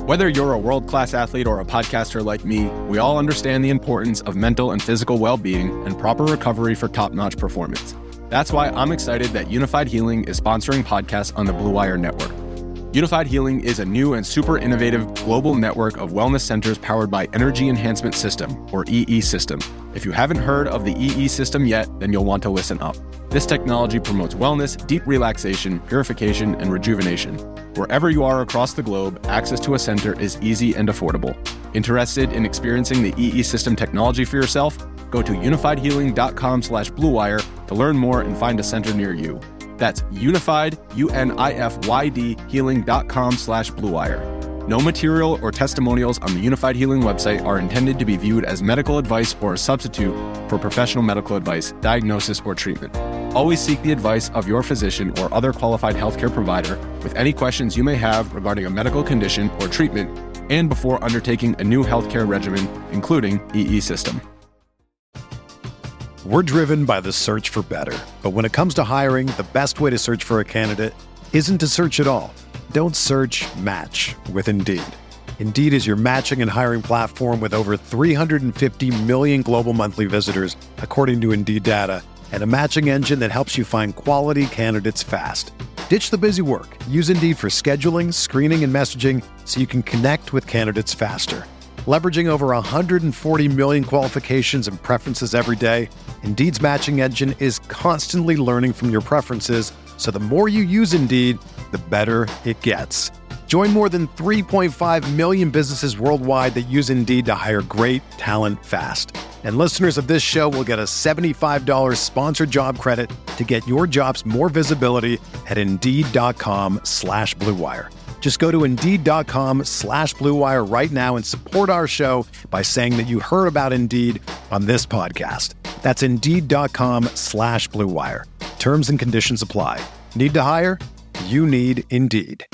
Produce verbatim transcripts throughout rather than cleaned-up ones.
Whether you're a world-class athlete or a podcaster like me, we all understand the importance of mental and physical well-being and proper recovery for top-notch performance. That's why I'm excited that Unified Healing is sponsoring podcasts on the Blue Wire Network. Unified Healing is a new and super innovative global network of wellness centers powered by Energy Enhancement System, or E E System. If you haven't heard of the E E System yet, then you'll want to listen up. This technology promotes wellness, deep relaxation, purification, and rejuvenation. Wherever you are across the globe, access to a center is easy and affordable. Interested in experiencing the E E System technology for yourself? Go to unified healing dot com slash blue wire to learn more and find a center near you. That's unified, U N I F Y D, healing.com slash blue wire. No material or testimonials on the Unified Healing website are intended to be viewed as medical advice or a substitute for professional medical advice, diagnosis, or treatment. Always seek the advice of your physician or other qualified healthcare provider with any questions you may have regarding a medical condition or treatment and before undertaking a new healthcare regimen, including E E System. We're driven by the search for better. But when it comes to hiring, the best way to search for a candidate isn't to search at all. Don't search, match with Indeed. Indeed is your matching and hiring platform with over three hundred fifty million global monthly visitors, according to Indeed data, and a matching engine that helps you find quality candidates fast. Ditch the busy work. Use Indeed for scheduling, screening, and messaging so you can connect with candidates faster. Leveraging over one hundred forty million qualifications and preferences every day, Indeed's matching engine is constantly learning from your preferences, so the more you use Indeed, the better it gets. Join more than three point five million businesses worldwide that use Indeed to hire great talent fast. And listeners of this show will get a seventy-five dollars sponsored job credit to get your jobs more visibility at Indeed.com slash Blue Wire. Just go to Indeed.com slash Blue Wire right now and support our show by saying that you heard about Indeed on this podcast. That's Indeed.com slash Blue Wire. Terms and conditions apply. Need to hire? You need Indeed.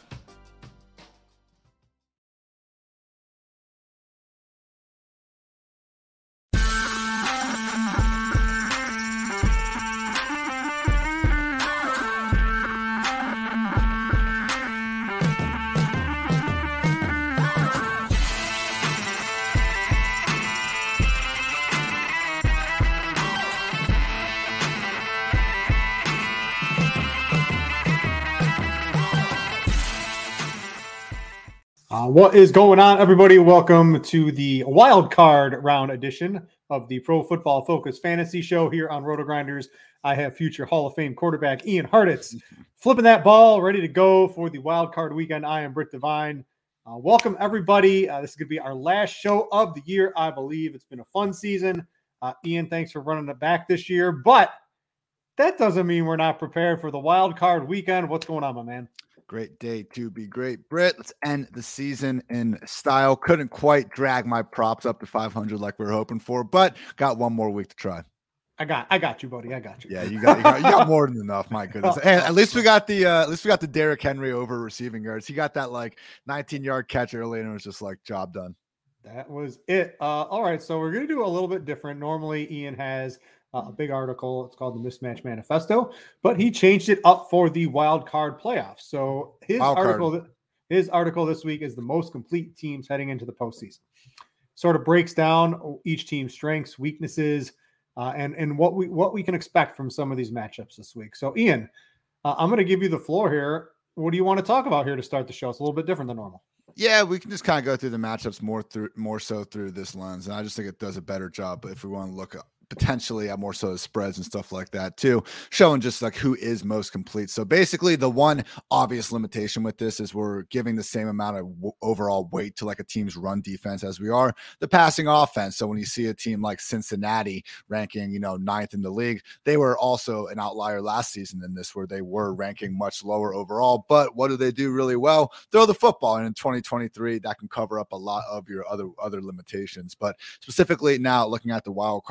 Uh, what is going on, everybody? Welcome to the wild card round edition of the Pro Football Focus Fantasy Show here on Roto Grinders. I have future Hall of Fame quarterback Ian Hartitz flipping that ball, ready to go for the wild card weekend. I am Britt Devine. Uh, welcome, everybody. Uh, this is going to be our last show of the year, I believe. It's been a fun season. Uh, Ian, thanks for running it back this year, but that doesn't mean we're not prepared for the wild card weekend. What's going on, my man? Great day to be great. Britt, let's end the season in style. Couldn't quite drag my props up to five hundred like we were hoping for, but got one more week to try. I got, I got you, buddy. I got you. Yeah, you got, you got, you got more than enough. My goodness. And at least we got the, uh, at least we got the Derrick Henry over receiving yards. He got that like nineteen yard catch early, and it was just like job done. That was it. Uh, all right, so we're gonna do a little bit different. Normally, Ian has uh, a big article. It's called the Mismatch Manifesto, but he changed it up for the wild card playoffs. So his Wild article, card. his article this week is the most complete teams heading into the postseason. Sort of breaks down each team's strengths, weaknesses, uh, and and what we what we can expect from some of these matchups this week. So, Ian, uh, I'm going to give you the floor here. What do you want to talk about here to start the show? It's a little bit different than normal. Yeah, we can just kind of go through the matchups more through more so through this lens, and I just think it does a better job. But if we want to look up potentially at more so spreads and stuff like that too, showing just like who is most complete. So basically the one obvious limitation with this is we're giving the same amount of w- overall weight to like a team's run defense as we are the passing offense. So when you see a team like Cincinnati ranking, you know, ninth in the league, they were also an outlier last season in this, where they were ranking much lower overall. But what do they do really well? Throw the football. And in twenty twenty-three, that can cover up a lot of your other, other limitations. But specifically now looking at the wild card week,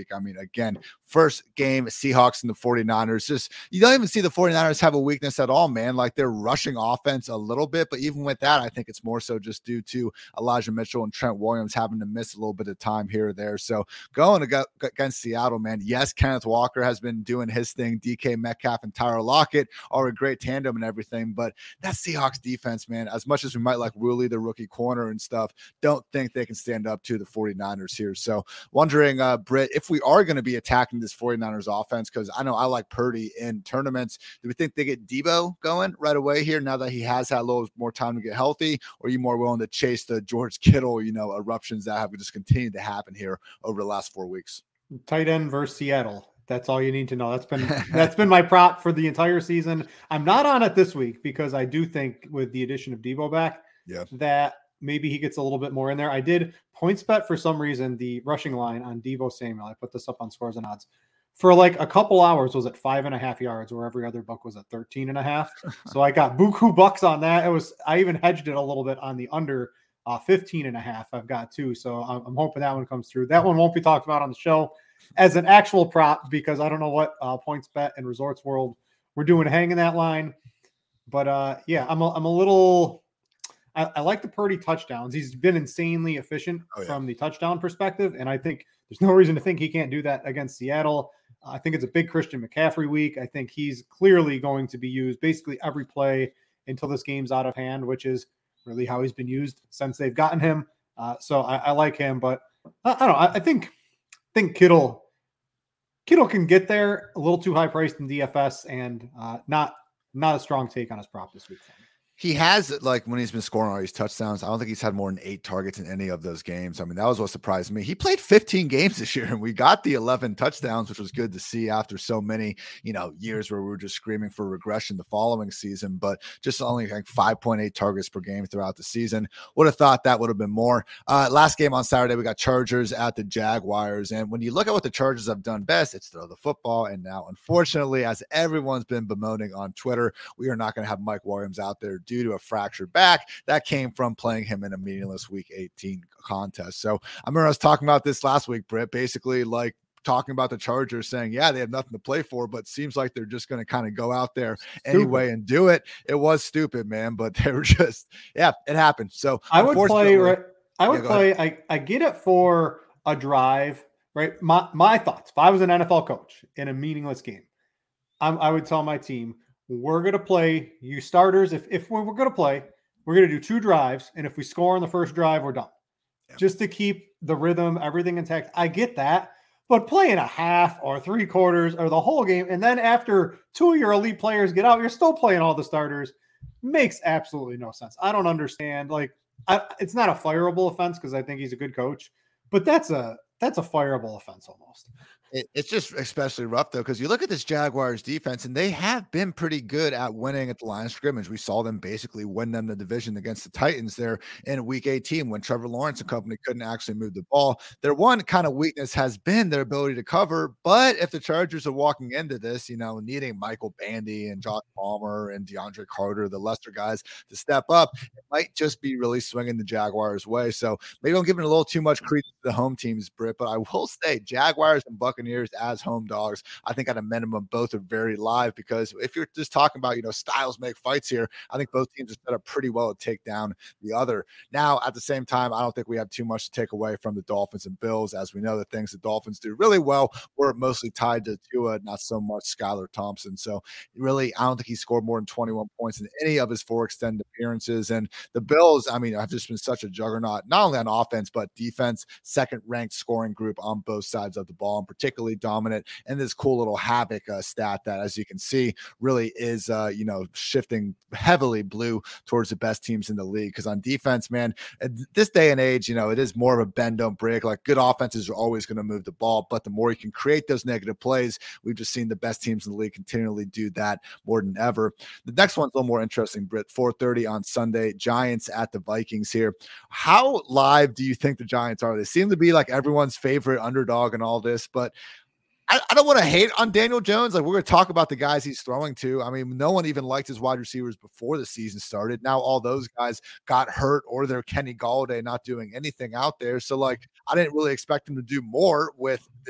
I mean, again, first game, Seahawks and the 49ers, just, you don't even see the 49ers have a weakness at all, man. Like, they're rushing offense a little bit, but even with that, I think it's more so just due to Elijah Mitchell and Trent Williams having to miss a little bit of time here or there. So going to go against Seattle, man, yes, Kenneth Walker has been doing his thing. D K Metcalf and Tyler Lockett are a great tandem and everything, but that Seahawks defense, man, as much as we might like Ruley, the rookie corner and stuff, don't think they can stand up to the 49ers here. So wondering, uh, Britt, if we are going to be attacking this 49ers offense, because I know I like Purdy in tournaments, do we think they get Debo going right away here now that he has had a little more time to get healthy, or are you more willing to chase the George Kittle, you know, eruptions that have just continued to happen here over the last four weeks? Tight end versus Seattle. That's all you need to know. That's been that's been my prop for the entire season. I'm not on it this week because I do think with the addition of Debo back, yeah, that maybe he gets a little bit more in there. I did points bet for some reason the rushing line on Debo Samuel. I put this up on Scores and Odds for like a couple hours was at five and a half yards, where every other book was at thirteen and a half. So I got buku bucks on that. It was I even hedged it a little bit on the under uh, fifteen and a half. I've got two, so I'm, I'm hoping that one comes through. That one won't be talked about on the show as an actual prop because I don't know what uh, Points Bet and Resorts World we're doing hanging that line. But uh, yeah, I'm a, I'm a little. I, I like the Purdy touchdowns. He's been insanely efficient oh, yeah. from the touchdown perspective, and I think there's no reason to think he can't do that against Seattle. I think it's a big Christian McCaffrey week. I think he's clearly going to be used basically every play until this game's out of hand, which is really how he's been used since they've gotten him. Uh, so I, I like him, but I, I don't know. I, I think I think Kittle Kittle can get there a little too high priced in D F S and uh, not not a strong take on his prop this week for me. He has, like, when he's been scoring all these touchdowns, I don't think he's had more than eight targets in any of those games. I mean, that was what surprised me. He played fifteen games this year, and we got the eleven touchdowns, which was good to see after so many, you know, years where we were just screaming for regression the following season, but just only like five point eight targets per game throughout the season. Would have thought that would have been more. Uh, last game on Saturday, we got Chargers at the Jaguars, and when you look at what the Chargers have done best, it's throw the football, and now, unfortunately, as everyone's been bemoaning on Twitter, we are not going to have Mike Williams out there due to a fractured back that came from playing him in a meaningless week eighteen contest. So I remember I was talking about this last week, Britt, basically like talking about the Chargers saying, yeah, they have nothing to play for, but seems like they're just going to kind of go out there stupid. anyway and do it. It was stupid, man, but they were just, yeah, it happened. So I would play, right? I would yeah, play, I, I get it for a drive, right? My, my thoughts, if I was an N F L coach in a meaningless game, I'm, I would tell my team, we're going to play you starters. If, if we're, we're going to play, we're going to do two drives. And if we score on the first drive, we're done. Yeah. Just to keep the rhythm, everything intact. I get that. But playing a half or three quarters or the whole game, and then after two of your elite players get out, you're still playing all the starters, makes absolutely no sense. I don't understand. Like, I, it's not a fireable offense because I think he's a good coach, but that's a that's a fireable offense almost. It, it's just especially rough, though, because you look at this Jaguars defense, and they have been pretty good at winning at the line of scrimmage. We saw them basically win them the division against the Titans there in week eighteen when Trevor Lawrence and company couldn't actually move the ball. Their one kind of weakness has been their ability to cover, but if the Chargers are walking into this, you know, needing Michael Bandy and Josh Palmer and DeAndre Carter, the lesser guys, to step up, it might just be really swinging the Jaguars' way. So maybe I'm giving a little too much credit to the home teams, Britt, but I will say Jaguars and Buccaneers Buccaneers as home dogs. I think at a minimum, both are very live because if you're just talking about, you know, styles make fights here, I think both teams are set up pretty well to take down the other. Now, at the same time, I don't think we have too much to take away from the Dolphins and Bills. As we know, the things the Dolphins do really well were mostly tied to Tua, not so much Skylar Thompson. So really, I don't think he scored more than twenty-one points in any of his four extended appearances. And the Bills, I mean, have just been such a juggernaut, not only on offense, but defense, second ranked scoring group on both sides of the ball, and particularly dominant. And this cool little havoc uh, stat that, as you can see, really is, uh, you know, shifting heavily blue towards the best teams in the league. Because on defense, man, at this day and age, you know, it is more of a bend, don't break. Like, good offenses are always going to move the ball, but the more you can create those negative plays, we've just seen the best teams in the league continually do that more than ever. The next one's a little more interesting, Britt. four thirty on Sunday, Giants at the Vikings here. How live do you think the Giants are? They seem to be like everyone's favorite underdog and all this, but I, I don't want to hate on Daniel Jones. Like, we're going to talk about the guys he's throwing to. I mean, no one even liked his wide receivers before the season started. Now all those guys got hurt, or they're Kenny Galladay not doing anything out there. So, like, I didn't really expect him to do more with this, you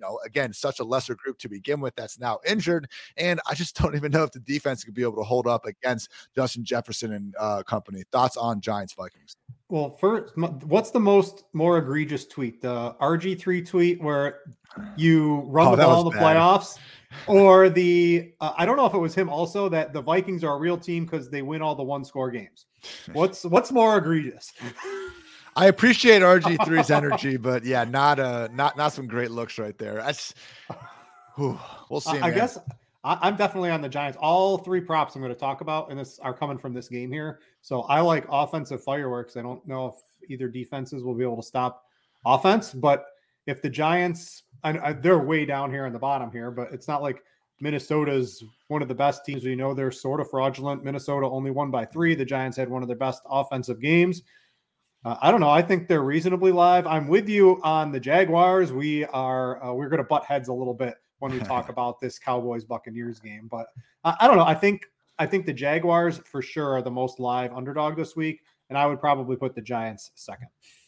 know, again, such a lesser group to begin with that's now injured. And I just don't even know if the defense could be able to hold up against Justin Jefferson and uh, company. Thoughts on Giants Vikings? Well, first, what's the most more egregious tweet? The R G three tweet where you run Oh, the that ball in was the bad. playoffs, or the uh, I don't know if it was him also that the Vikings are a real team because they win all the one score games. What's what's more egregious? I appreciate R G three's energy, but yeah, not uh not not some great looks right there. That's whew, we'll see. I man. guess I, I'm definitely on the Giants. All three props I'm going to talk about, and this are coming from this game here. So I like offensive fireworks. I don't know if either defenses will be able to stop offense, but if the Giants, I, I, they're way down here in the bottom here, but it's not like Minnesota's one of the best teams. We know they're sort of fraudulent. Minnesota only won by three. The Giants had one of their best offensive games. Uh, I don't know. I think they're reasonably live. I'm with you on the Jaguars. We are uh, we're going to butt heads a little bit when we talk about this Cowboys Buccaneers game, but I, I don't know. I think I think the Jaguars for sure are the most live underdog this week, and I would probably put the Giants second.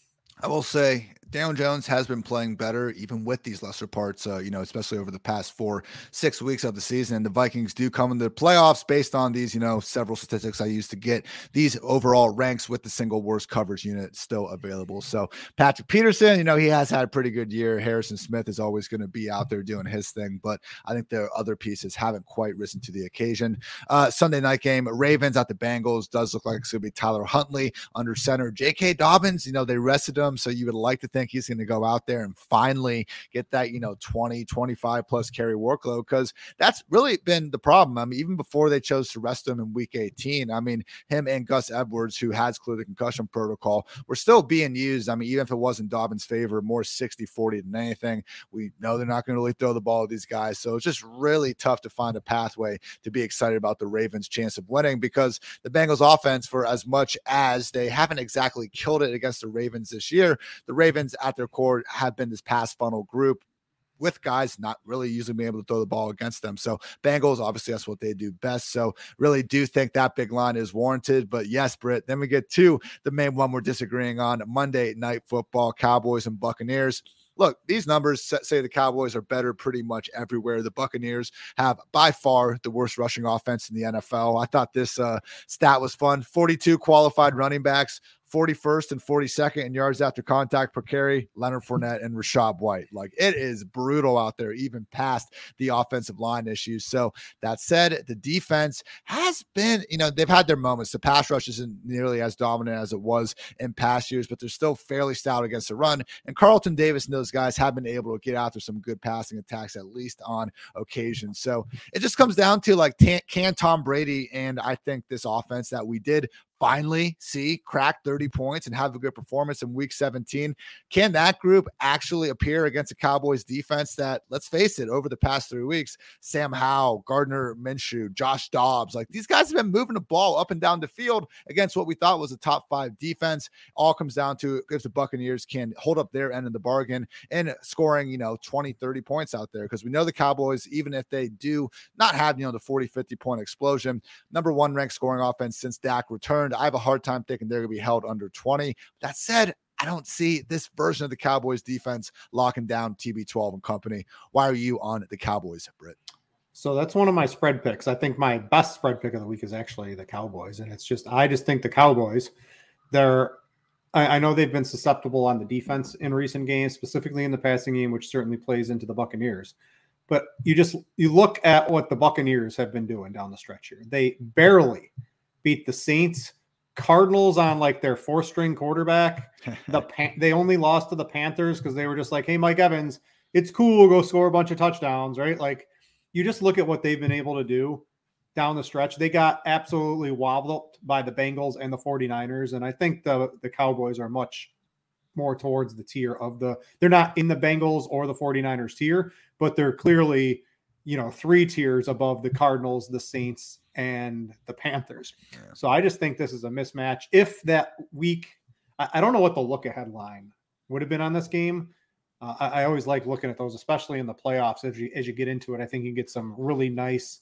I will say Daniel Jones has been playing better, even with these lesser parts, uh, you know, especially over the past four, six weeks of the season. And the Vikings do come into the playoffs based on these, you know, several statistics I used to get these overall ranks with the single worst coverage unit still available. So Patrick Peterson, you know, he has had a pretty good year. Harrison Smith is always going to be out there doing his thing, but I think the other pieces haven't quite risen to the occasion. Uh, Sunday night game, Ravens at the Bengals, does look like it's going to be Tyler Huntley under center. J K. Dobbins, you know, they rested him. So you would like to think he's going to go out there and finally get that, you know, twenty, twenty-five plus carry workload, because that's really been the problem. I mean, even before they chose to rest him in week eighteen, I mean, him and Gus Edwards, who has cleared the concussion protocol, were still being used. I mean, even if it wasn't Dobbins' favor, more sixty forty than anything. We know they're not going to really throw the ball at these guys. So it's just really tough to find a pathway to be excited about the Ravens' chance of winning, because the Bengals offense, for as much as they haven't exactly killed it against the Ravens this year, the Ravens at their core have been this pass funnel group with guys not really usually being able to throw the ball against them. So Bengals, obviously that's what they do best. So really do think that big line is warranted. But yes, Britt, then we get to the main one we're disagreeing on: Monday Night Football, Cowboys and Buccaneers. Look, these numbers say the Cowboys are better pretty much everywhere. The Buccaneers have by far the worst rushing offense in the N F L. I thought this uh, stat was fun. forty-two qualified running backs, forty-first and forty-second in yards after contact per carry, Leonard Fournette and Rachaad White. Like, it is brutal out there, even past the offensive line issues. So that said, the defense has been, you know, they've had their moments. The pass rush isn't nearly as dominant as it was in past years, but they're still fairly stout against the run. And Carlton Davis and those guys have been able to get after some good passing attacks, at least on occasion. So it just comes down to, like, can Tom Brady and I think this offense that we did finally see crack thirty points and have a good performance in week seventeen. Can that group actually appear against a Cowboys defense that, let's face it, over the past three weeks, Sam Howell, Gardner Minshew, Josh Dobbs, like, these guys have been moving the ball up and down the field against what we thought was a top five defense. All comes down to if the Buccaneers can hold up their end of the bargain and scoring, you know, twenty, thirty points out there. Because we know the Cowboys, even if they do not have, you know, the forty, fifty point explosion, number one ranked scoring offense since Dak returned. I have a hard time thinking they're going to be held under twenty. That said, I don't see this version of the Cowboys defense locking down T B twelve and company. Why are you on the Cowboys, Britt? So that's one of my spread picks. I think my best spread pick of the week is actually the Cowboys. And it's just, I just think the Cowboys, they're, I, I know they've been susceptible on the defense in recent games, specifically in the passing game, which certainly plays into the Buccaneers. But you just, you look at what the Buccaneers have been doing down the stretch here. They barely beat the Saints, Cardinals on like their fourth string quarterback. The Pan- they only lost to the Panthers because they were just like, hey, Mike Evans, it's cool, go score a bunch of touchdowns, right? Like, you just look at what they've been able to do down the stretch. They got absolutely wobbled by the Bengals and the 49ers. And I think the, the Cowboys are much more towards the tier of the, they're not in the Bengals or the 49ers tier, but they're clearly, you know, three tiers above the Cardinals, the Saints, and the Panthers. Yeah. So I just think this is a mismatch. If that week, I, I don't know what the look ahead line would have been on this game. Uh, I, I always like looking at those, especially in the playoffs. As you, as you get into it, I think you get some really nice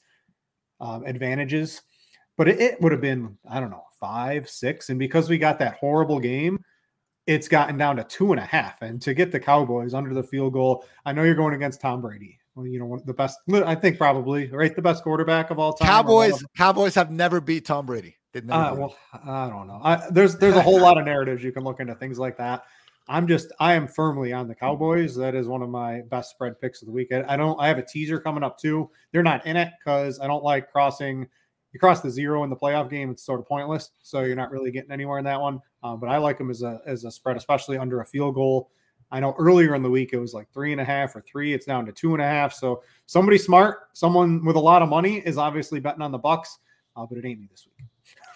um, advantages, but it, it would have been, I don't know, five, six. And because we got that horrible game, it's gotten down to two and a half. And to get the Cowboys under the field goal, I know you're going against Tom Brady. Well, you know, one of the best, I think probably, right? The best quarterback of all time. Cowboys, Cowboys have never beat Tom Brady. Uh, well, I don't know. I, there's there's a whole lot of narratives you can look into things like that. I'm just, I am firmly on the Cowboys. That is one of my best spread picks of the week. I, I don't, I have a teaser coming up too. They're not in it because I don't like crossing. You cross the zero in the playoff game, it's sort of pointless. So you're not really getting anywhere in that one. Um, but I like them as a as a spread, especially under a field goal. I know earlier in the week it was like three and a half or three. It's down to two and a half. So somebody smart, someone with a lot of money is obviously betting on the Bucks, uh, but it ain't me this week.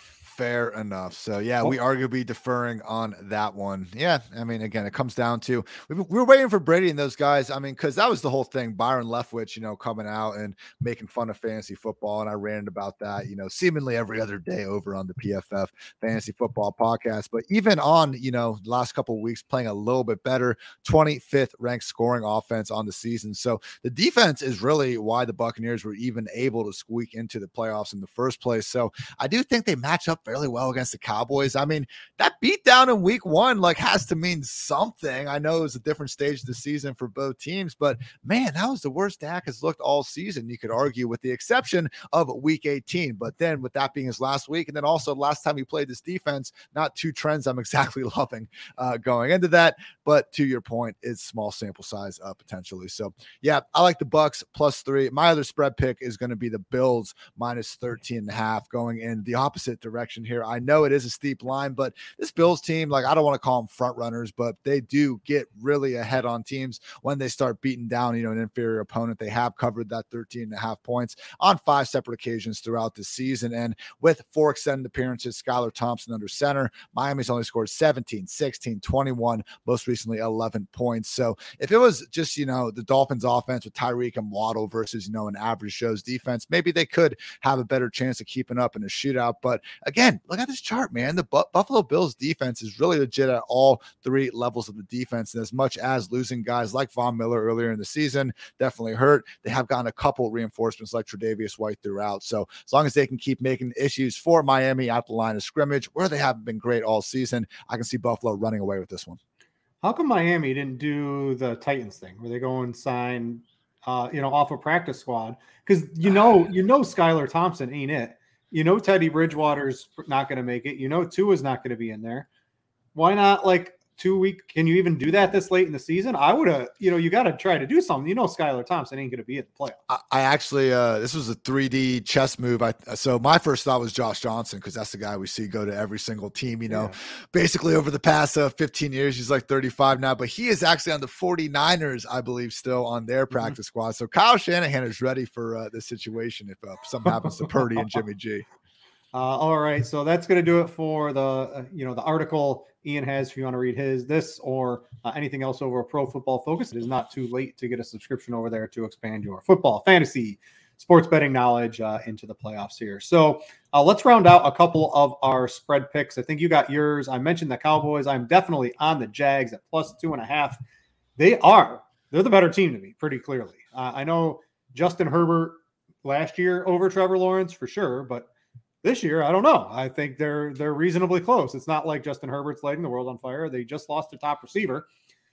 Fair enough. So yeah, we are going to be deferring on that one. Yeah. I mean, again, it comes down to, we we're waiting for Brady and those guys. I mean, cause that was the whole thing. Byron Leftwich, you know, coming out and making fun of fantasy football. And I ranted about that, you know, seemingly every other day over on the P F F Fantasy Football Podcast. But even on, you know, last couple of weeks playing a little bit better, twenty-fifth ranked scoring offense on the season. So the defense is really why the Buccaneers were even able to squeak into the playoffs in the first place. So I do think they match up fairly well against the Cowboys. I mean, that beat down in week one, like, has to mean something. I know it was a different stage of the season for both teams, but man, that was the worst Dak has looked all season, you could argue, with the exception of week eighteen. But then with that being his last week, and then also last time he played this defense, not two trends I'm exactly loving uh, going into that. But to your point, it's small sample size uh, potentially. So yeah, I like the Bucks plus three. My other spread pick is going to be the Bills minus thirteen and a half, going in the opposite direction here. I know it is a steep line, but this Bills team, like, I don't want to call them front runners, but they do get really ahead on teams when they start beating down, you know, an inferior opponent. They have covered that thirteen and a half points on five separate occasions throughout the season. And with four extended appearances, Skylar Thompson under center, Miami's only scored seventeen, sixteen, twenty-one, most recently eleven points. So if it was just, you know, the Dolphins offense with Tyreek and Waddle versus, you know, an average Joe's defense, maybe they could have a better chance of keeping up in a shootout. But again, look at this chart, man. The Bu- Buffalo Bills defense is really legit at all three levels of the defense. And as much as losing guys like Von Miller earlier in the season definitely hurt, they have gotten a couple reinforcements like Tre'Davious White throughout. So as long as they can keep making issues for Miami at the line of scrimmage, where they haven't been great all season, I can see Buffalo running away with this one. How come Miami didn't do the Titans thing where they go and sign, uh, you know, off a practice squad? Because you know, you know, Skylar Thompson ain't it. You know, Teddy Bridgewater's not going to make it. You know, Tua's not going to be in there. Why not, like, two week? Can you even do that this late in the season? I would have, you know, you got to try to do something. You know, Skylar Thompson ain't going to be at the playoffs. I, I actually, uh, this was a three D chess move. I, so my first thought was Josh Johnson, because that's the guy we see go to every single team, you know, yeah. basically over the past uh, fifteen years, he's like thirty-five now, but he is actually on the forty-niners, I believe, still on their practice mm-hmm. squad. So Kyle Shanahan is ready for uh, this situation if uh, something happens to Purdy and Jimmy G. Uh, all right, so that's going to do it for the uh, you know the article Ian has. If you want to read his this or uh, anything else over Pro Football Focus, it is not too late to get a subscription over there to expand your football, fantasy, sports betting knowledge uh, into the playoffs here. So uh, let's round out a couple of our spread picks. I think you got yours. I mentioned the Cowboys. I'm definitely on the Jags at plus two and a half. They are they're the better team to me, pretty clearly. Uh, I know Justin Herbert last year over Trevor Lawrence for sure, but this year, I don't know. I think they're they're reasonably close. It's not like Justin Herbert's lighting the world on fire. They just lost their top receiver.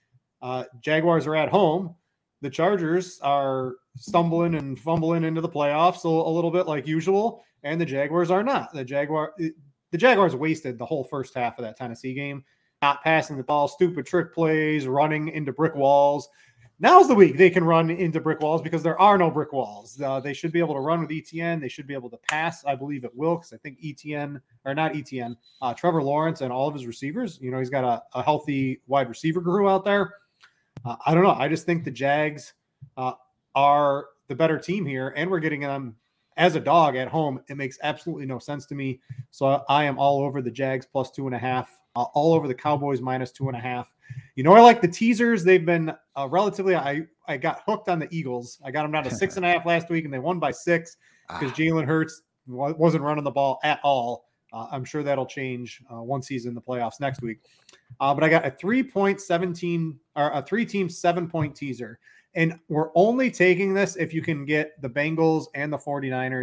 Uh, Jaguars are at home. The Chargers are stumbling and fumbling into the playoffs a, a little bit like usual, and the Jaguars are not. The Jaguar the Jaguars wasted the whole first half of that Tennessee game, not passing the ball, stupid trick plays, running into brick walls. Now's the week they can run into brick walls because there are no brick walls. Uh, they should be able to run with E T N. They should be able to pass, I believe, at Wilkes. I think E T N, or not E T N, uh, Trevor Lawrence and all of his receivers. You know, he's got a, a healthy wide receiver crew out there. Uh, I don't know. I just think the Jags uh, are the better team here, and we're getting them as a dog at home. It makes absolutely no sense to me. So I am all over the Jags plus two and a half, uh, all over the Cowboys minus two and a half. You know, I like the teasers. They've been uh, relatively, I, I got hooked on the Eagles. I got them down to six and a half last week, and they won by six because Jalen Hurts wasn't running the ball at all. Uh, I'm sure that'll change uh, once he's in the playoffs next week. Uh, but I got a three point seventeen or a three team seven point teaser. And we're only taking this if you can get the Bengals and the forty-niners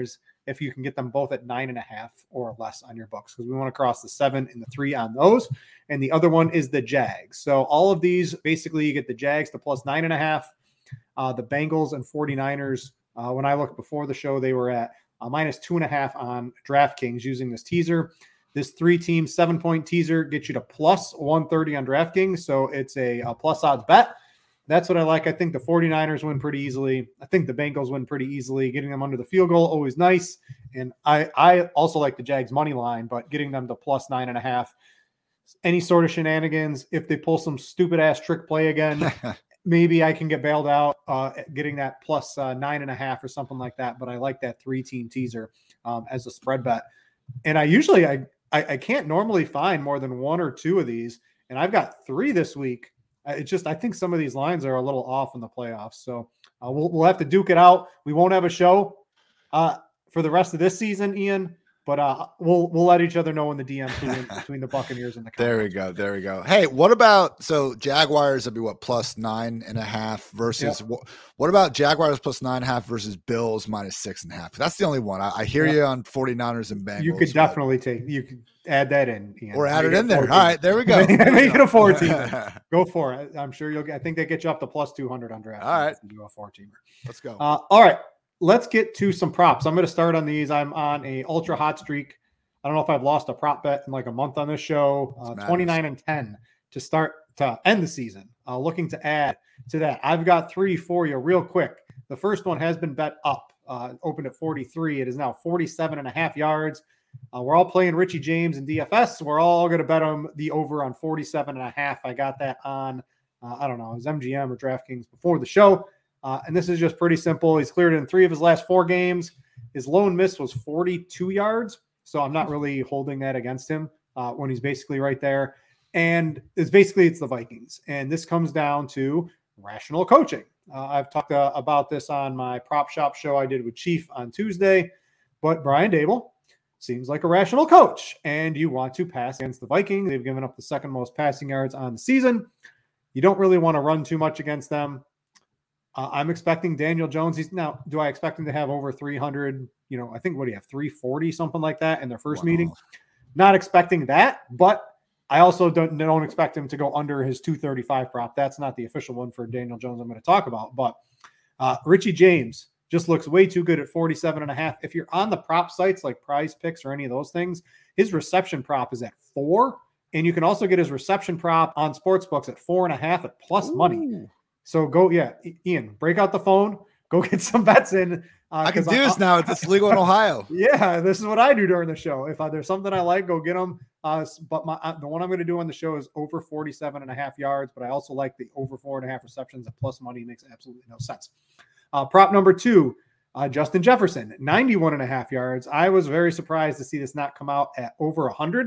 if you can get them both at nine and a half or less on your books, because we want to cross the seven and the three on those. And the other one is the Jags. So all of these, basically you get the Jags to plus nine and a half, uh, the Bengals and 49ers. Uh, when I looked before the show, they were at uh, minus two and a half on DraftKings using this teaser. This three-team, seven-point teaser gets you to plus one thirty on DraftKings, so it's a, a plus odds bet. That's what I like. I think the 49ers win pretty easily. I think the Bengals win pretty easily. Getting them under the field goal, always nice. And I, I also like the Jags money line, but getting them to plus nine and a half, any sort of shenanigans, if they pull some stupid-ass trick play again, maybe I can get bailed out uh, getting that plus uh, nine and a half or something like that. But I like that three-team teaser um, as a spread bet. And I usually I, – I, I can't normally find more than one or two of these, and I've got three this week. It's just I think some of these lines are a little off in the playoffs, so uh, we'll we'll have to duke it out. We won't have a show uh, for the rest of this season, Ian, but uh, we'll we'll let each other know in the D Ms between, between the Buccaneers and the Cowboys. There we go, there we go. Hey, what about so Jaguars would be what plus nine and a half versus Yep. what? What about Jaguars plus nine and a half versus Bills minus six and a half? That's the only one. I, I hear Yep. you on 49ers and Bengals. You could but- definitely take you could add that in, Ian. or add Make it in there. four All right, there we go. Make it a four teamer. Go for it. I'm sure you'll get. I think they get you up to plus two hundred on draft. All right. if you do a four teamer. Let's go. Uh, all right, let's get to some props. I'm going to start on these. I'm on a ultra hot streak. I don't know if I've lost a prop bet in like a month on this show. Uh, This twenty-nine and ten to start to end the season. Uh, looking to add to that. I've got three for you real quick. The first one has been bet up. Uh, opened at forty-three. It is now forty-seven and a half yards. Uh, we're all playing Richie James and D F S. We're all going to bet him the over on forty-seven and a half. I got that on, uh, I don't know, it was M G M or DraftKings before the show. Uh, and this is just pretty simple. He's cleared in three of his last four games. His lone miss was forty-two yards. So I'm not really holding that against him uh, when he's basically right there. And it's basically, it's the Vikings. And this comes down to rational coaching. Uh, I've talked uh, about this on my prop shop show I did with Chief on Tuesday, but Brian Dable seems like a rational coach, and you want to pass against the Vikings. They've given up the second most passing yards on the season. You don't really want to run too much against them. Uh, I'm expecting Daniel Jones. He's now, do I expect him to have over three hundred? You know, I think what do you have, three forty, something like that in their first Wow. meeting? Not expecting that, but I also don't, don't expect him to go under his two thirty-five prop. That's not the official one for Daniel Jones I'm going to talk about, but uh, Richie James just looks way too good at forty-seven and a half. If you're on the prop sites like Prize Picks or any of those things, his reception prop is at four. And you can also get his reception prop on sportsbooks at four and a half at plus Ooh. money. So go, yeah, Ian, break out the phone, go get some bets in. Uh, I can do I, this now. It's legal in Ohio. Yeah, this is what I do during the show. If I, there's something I like, go get them. Uh, but my, uh, the one I'm going to do on the show is over forty-seven and a half yards, but I also like the over four and a half receptions at plus money. Makes absolutely no sense. Uh, prop number two, uh, Justin Jefferson, ninety-one and a half yards. I was very surprised to see this not come out at over one hundred.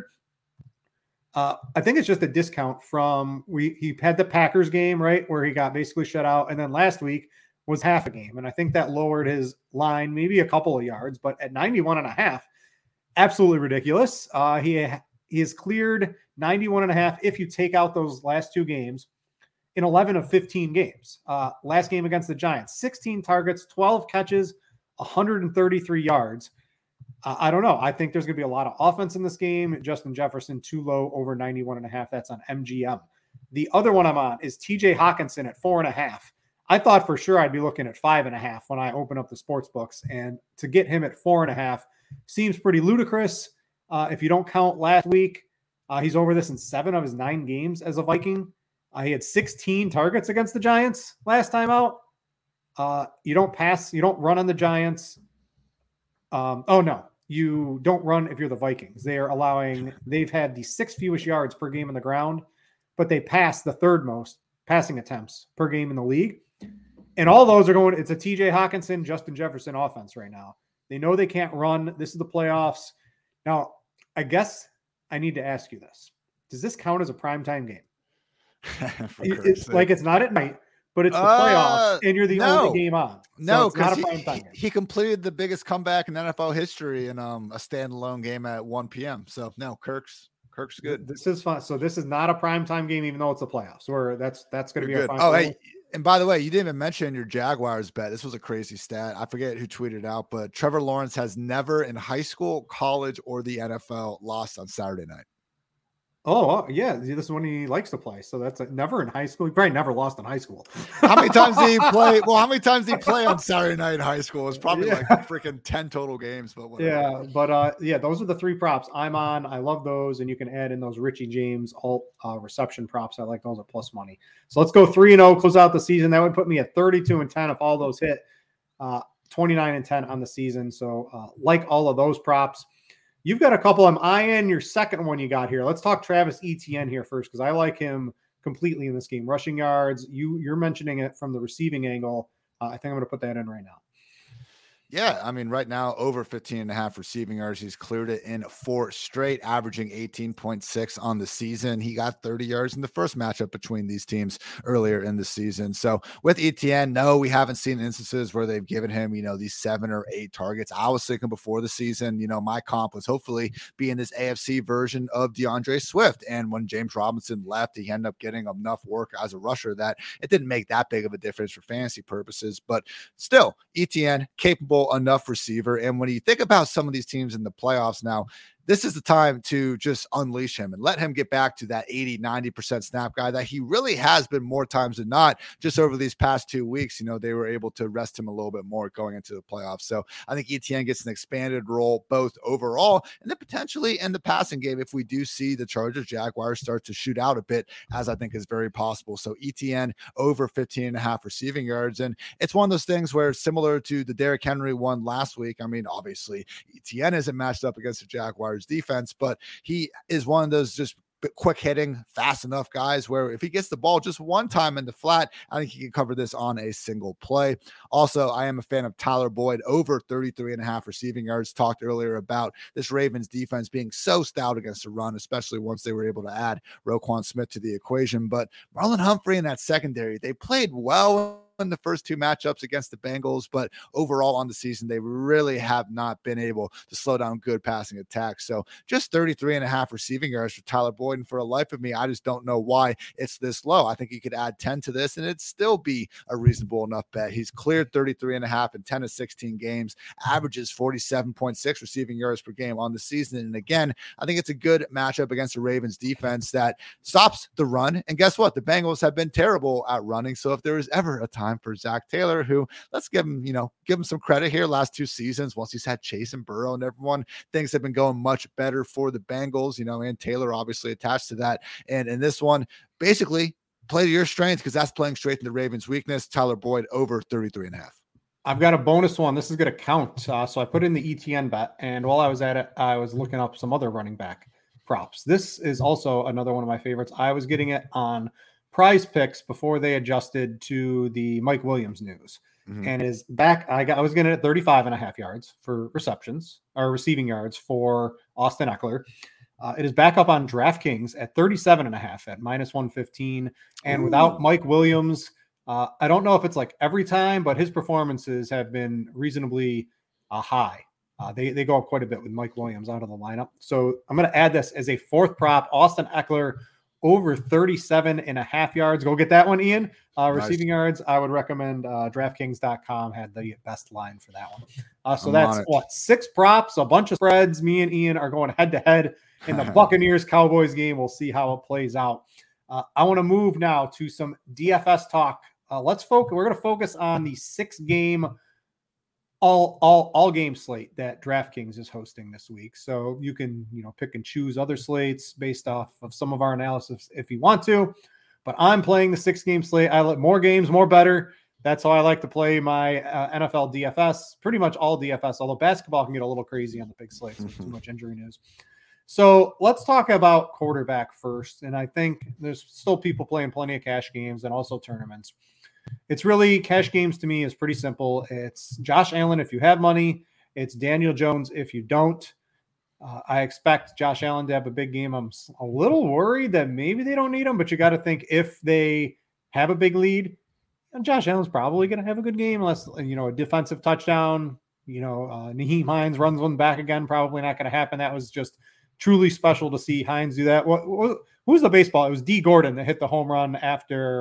Uh, I think it's just a discount from we. He had the Packers game, right, where he got basically shut out. And then last week was half a game. And I think that lowered his line maybe a couple of yards, but at ninety-one and a half, absolutely ridiculous. Uh, he, he has cleared ninety-one and a half if you take out those last two games in eleven of fifteen games. Uh, last game against the Giants, sixteen targets, twelve catches, one hundred thirty-three yards. Uh, I don't know. I think there's going to be a lot of offense in this game. Justin Jefferson, too low, over ninety-one and a half. That's on M G M. The other one I'm on is T J Hawkinson at four and a half. I thought for sure I'd be looking at five and a half when I open up the sports books. And to get him at four and a half seems pretty ludicrous. Uh, if you don't count last week, uh, he's over this in seven of his nine games as a Viking. Uh, he had sixteen targets against the Giants last time out. Uh, you don't pass, you don't run on the Giants. Um, oh no, you don't run if you're the Vikings. They are allowing, they've had the sixth fewest yards per game on the ground, but they pass the third most passing attempts per game in the league. And all those are going, it's a T J Hawkinson, Justin Jefferson offense right now. They know they can't run. This is the playoffs. Now, I guess I need to ask you this. Does this count as a primetime game? It's like, it's not at night, but it's the Uh, playoffs, and you're the no. only game on. So No, it's not a because primetime he, game. he completed the biggest comeback in N F L history in um, a standalone game at one p.m. So no, Kirk's Kirk's good. This is fun. So this is not a primetime game, even though it's a playoffs. Where that's that's going to be You're our good. final. Oh, hey, And by the way, you didn't even mention your Jaguars bet. This was a crazy stat. I forget who tweeted it out, but Trevor Lawrence has never in high school, college, or the N F L lost on Saturday night. Oh, yeah. This is when he likes to play. So that's a, never in high school. He probably never lost in high school. How many times did he play? Well, how many times did he play on Saturday night in high school? It's probably yeah. like freaking ten total games. But whatever. Yeah, but uh, yeah, those are the three props I'm on. I love those. And you can add in those Richie James alt uh, reception props. I like those at plus money. So let's go three and oh, close out the season. That would put me at thirty-two and ten if all those hit, uh, twenty-nine and ten on the season. So uh, like all of those props. You've got a couple. I'm eyeing your second one you got here. Let's talk Travis Etienne here first, because I like him completely in this game. Rushing yards, you, you're mentioning it from the receiving angle. Uh, I think I'm going to put that in right now. Yeah, I mean, right now, over fifteen and a half receiving yards. He's cleared it in four straight, averaging eighteen point six on the season. He got thirty yards in the first matchup between these teams earlier in the season. So with Etienne, no, we haven't seen instances where they've given him, you know, these seven or eight targets. I was thinking before the season, you know, my comp was hopefully being this A F C version of DeAndre Swift. And when James Robinson left, he ended up getting enough work as a rusher that it didn't make that big of a difference for fantasy purposes. But still, Etienne, capable enough receiver. And when you think about some of these teams in the playoffs now, this is the time to just unleash him and let him get back to that eighty, ninety percent snap guy that he really has been more times than not. Just over these past two weeks, you know, they were able to rest him a little bit more going into the playoffs. So I think Etienne gets an expanded role both overall and then potentially in the passing game if we do see the Chargers Jaguars start to shoot out a bit, as I think is very possible. So Etienne over fifteen and a half receiving yards. And it's one of those things where similar to the Derrick Henry one last week, I mean, obviously Etienne isn't matched up against the Jaguars defense, but he is one of those just quick hitting, fast enough guys where if he gets the ball just one time in the flat, I think he can cover this on a single play. Also, I am a fan of Tyler Boyd over thirty-three and a half receiving yards. Talked earlier about this Ravens defense being so stout against the run, especially once they were able to add Roquan Smith to the equation. But Marlon Humphrey in that secondary, they played well in the first two matchups against the Bengals, but overall on the season, they really have not been able to slow down good passing attacks. So just thirty-three and a half receiving yards for Tyler Boyd. And for the life of me, I just don't know why it's this low. I think you could add ten to this and it'd still be a reasonable enough bet. He's cleared thirty-three and a half in ten of sixteen games, averages forty-seven point six receiving yards per game on the season. And again, I think it's a good matchup against the Ravens defense that stops the run. And guess what? The Bengals have been terrible at running. So if there is ever a time for Zach Taylor, who let's give him, you know, give him some credit here last two seasons, once he's had Chase and Burrow and everyone, things have been going much better for the Bengals, you know, and Taylor obviously attached to that. And in this one, basically play to your strength because that's playing straight in the Ravens' weakness. Tyler Boyd over thirty-three and a half. I've got a bonus one. This is going to count. Uh, so I put in the E T N bet, and while I was at it, I was looking up some other running back props. This is also another one of my favorites. I was getting it on Prize Picks before they adjusted to the Mike Williams news. Mm-hmm. And is back. I got I was getting it at thirty-five and a half yards for receptions or receiving yards for Austin Eckler. Uh, it is back up on DraftKings at thirty-seven and a half at minus one fifteen. And Ooh. Without Mike Williams, uh, I don't know if it's like every time, but his performances have been reasonably uh, high. Uh, they, they go up quite a bit with Mike Williams out of the lineup. So I'm going to add this as a fourth prop. Austin Eckler over thirty-seven and a half yards. Go get that one, Ian. Uh, nice. Receiving yards, I would recommend uh, DraftKings dot com had the best line for that one. Uh, so I'm that's what, six props, a bunch of spreads. Me and Ian are going head to head in the Buccaneers Cowboys game. We'll see how it plays out. Uh, I want to move now to some D F S talk. Uh, let's focus. We're going to focus on the six game all all all game slate that DraftKings is hosting this week. So you can, you know, pick and choose other slates based off of some of our analysis if you want to. But I'm playing the six game slate. I like more games, more better. That's how I like to play my uh, N F L D F S. Pretty much all D F S, although basketball can get a little crazy on the big slate. So mm-hmm. Too much injury news. So let's talk about quarterback first. And I think there's still people playing plenty of cash games and also tournaments. It's really cash games to me is pretty simple. It's Josh Allen if you have money. It's Daniel Jones if you don't. Uh, I expect Josh Allen to have a big game. I'm a little worried that maybe they don't need him, but you got to think if they have a big lead, Josh Allen's probably going to have a good game unless, you know, a defensive touchdown, you know, uh, Nyheim Hines runs one back again. Probably not going to happen. That was just truly special to see Hines do that. What, what who's the baseball? It was D Gordon that hit the home run after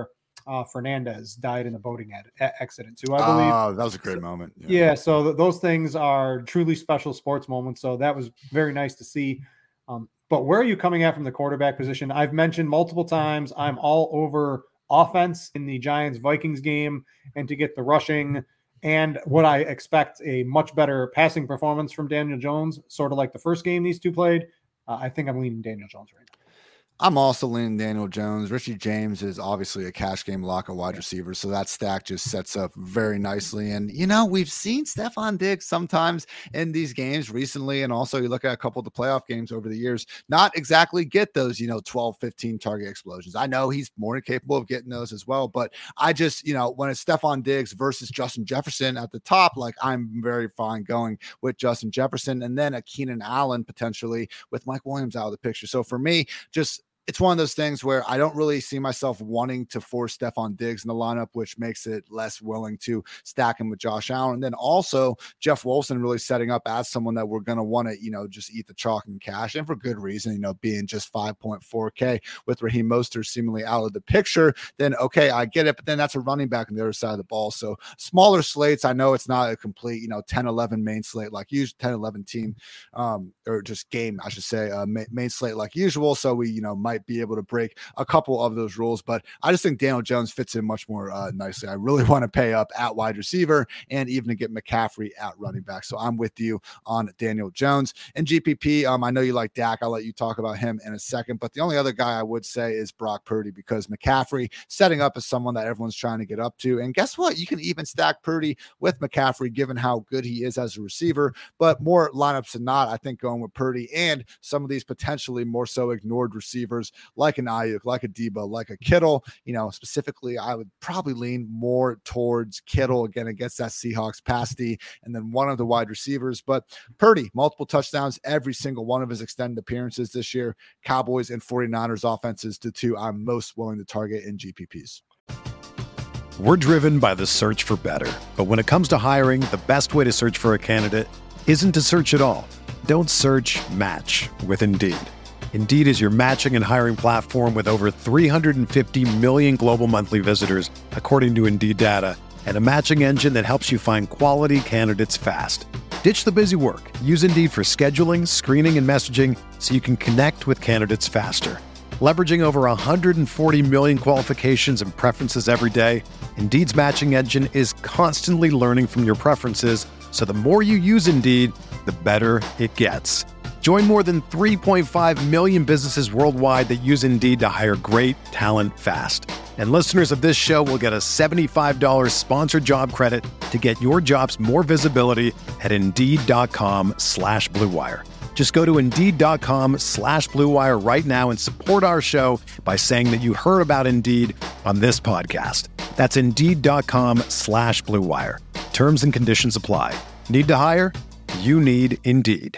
uh, Fernandez died in a boating ad- accident too, I believe. Oh, that was a great so, moment. Yeah, yeah so th- those things are truly special sports moments. So that was very nice to see. Um, but where are you coming at from the quarterback position? I've mentioned multiple times I'm all over offense in the Giants-Vikings game, and to get the rushing and what I expect a much better passing performance from Daniel Jones, sort of like the first game these two played. Uh, I think I'm leaning Daniel Jones right now. I'm also leaning Daniel Jones. Richie James is obviously a cash game lock of wide receiver, so that stack just sets up very nicely. And, you know, we've seen Stefon Diggs sometimes in these games recently, and also you look at a couple of the playoff games over the years, not exactly get those, you know, twelve, fifteen target explosions. I know he's more than capable of getting those as well, but I just, you know, when it's Stefon Diggs versus Justin Jefferson at the top, like I'm very fine going with Justin Jefferson, and then a Keenan Allen potentially with Mike Williams out of the picture. So for me, just it's one of those things where I don't really see myself wanting to force Stefon Diggs in the lineup, which makes it less willing to stack him with Josh Allen. And then also Jeff Wilson really setting up as someone that we're going to want to, you know, just eat the chalk and cash, and for good reason, you know, being just five point four K with Raheem Mostert seemingly out of the picture, then okay, I get it. But then that's a running back on the other side of the ball. So smaller slates. I know it's not a complete, you know, ten eleven main slate like usual, ten eleven team um, or just game, I should say, uh, main, main slate like usual. So we, you know, might be able to break a couple of those rules, but I just think Daniel Jones fits in much more uh, nicely. I really want to pay up at wide receiver and even to get McCaffrey at running back. So I'm with you on Daniel Jones. And G P P, um, I know you like Dak. I'll let you talk about him in a second, but the only other guy I would say is Brock Purdy, because McCaffrey setting up as someone that everyone's trying to get up to. And guess what? You can even stack Purdy with McCaffrey, given how good he is as a receiver, but more lineups than not, I think going with Purdy and some of these potentially more so ignored receivers like an Ayuk, like a Debo, like a Kittle. You know, specifically, I would probably lean more towards Kittle again against that Seahawks pass D, and then one of the wide receivers. But Purdy, multiple touchdowns every single one of his extended appearances this year. Cowboys and 49ers offenses, the two I'm most willing to target in G P Ps. We're driven by the search for better. But when it comes to hiring, the best way to search for a candidate isn't to search at all. Don't search, match with Indeed. Indeed is your matching and hiring platform with over three hundred fifty million global monthly visitors, according to Indeed data, and a matching engine that helps you find quality candidates fast. Ditch the busy work. Use Indeed for scheduling, screening, and messaging so you can connect with candidates faster. Leveraging over one hundred forty million qualifications and preferences every day, Indeed's matching engine is constantly learning from your preferences, so the more you use Indeed, the better it gets. Join more than three point five million businesses worldwide that use Indeed to hire great talent fast. And listeners of this show will get a seventy-five dollars sponsored job credit to get your jobs more visibility at Indeed.com slash Blue Wire. Just go to Indeed.com slash Blue Wire right now and support our show by saying that you heard about Indeed on this podcast. That's Indeed.com slash Blue Wire. Terms and conditions apply. Need to hire? You need Indeed.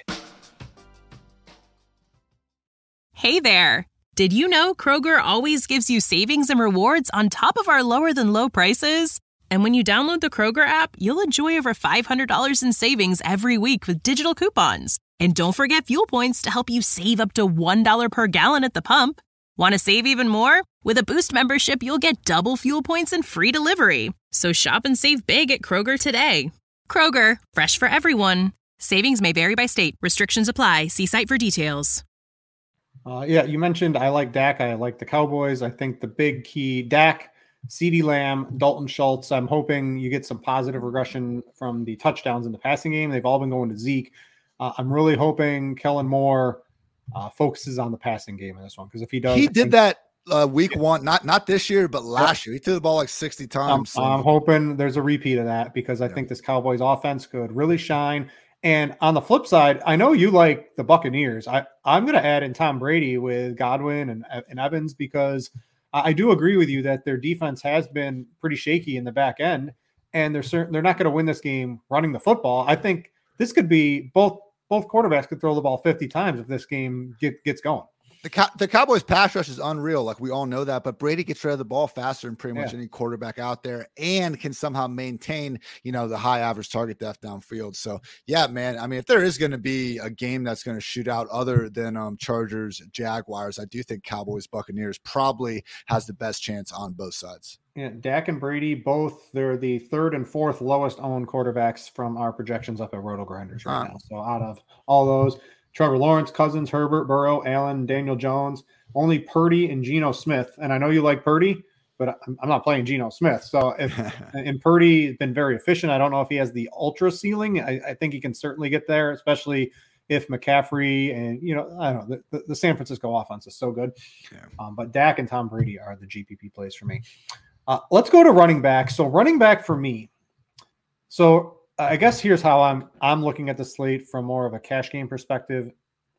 Hey there. Did you know Kroger always gives you savings and rewards on top of our lower than low prices? And when you download the Kroger app, you'll enjoy over five hundred dollars in savings every week with digital coupons. And don't forget fuel points to help you save up to one dollar per gallon at the pump. Want to save even more? With a Boost membership, you'll get double fuel points and free delivery. So shop and save big at Kroger today. Kroger, fresh for everyone. Savings may vary by state. Restrictions apply. See site for details. Uh, yeah, you mentioned I like Dak. I like the Cowboys. I think the big key, Dak, CeeDee Lamb, Dalton Schultz. I'm hoping you get some positive regression from the touchdowns in the passing game. They've all been going to Zeke. Uh, I'm really hoping Kellen Moore uh, focuses on the passing game in this one, because if he does, he did that uh, week one, not not this year, but last year. He threw the ball like sixty times. I'm, so. I'm hoping there's a repeat of that, because I yeah. think this Cowboys offense could really shine. And on the flip side, I know you like the Buccaneers. I, I'm going to add in Tom Brady with Godwin and, and Evans, because I do agree with you that their defense has been pretty shaky in the back end, and they're certain they're not going to win this game running the football. I think this could be both both quarterbacks could throw the ball fifty times if this game get, gets going. The, Cow- the Cowboys pass rush is unreal. Like we all know that, but Brady gets rid of the ball faster than pretty much Yeah. any quarterback out there and can somehow maintain, you know, the high average target depth downfield. So yeah, man, I mean, if there is going to be a game that's going to shoot out other than um, Chargers, Jaguars, I do think Cowboys, Buccaneers probably has the best chance on both sides. Yeah, Dak and Brady, both, they're the third and fourth lowest owned quarterbacks from our projections up at Roto Grinders right Uh, now. So out of all those, Trevor Lawrence, Cousins, Herbert, Burrow, Allen, Daniel Jones, only Purdy and Geno Smith. And I know you like Purdy, but I'm, I'm not playing Geno Smith. So if and Purdy has been very efficient. I don't know if he has the ultra ceiling. I, I think he can certainly get there, especially if McCaffrey and, you know, I don't know, the, the San Francisco offense is so good. Yeah. Um, but Dak and Tom Brady are the G P P plays for me. Uh, let's go to running back. So running back for me. So I guess here's how I'm I'm looking at the slate from more of a cash game perspective.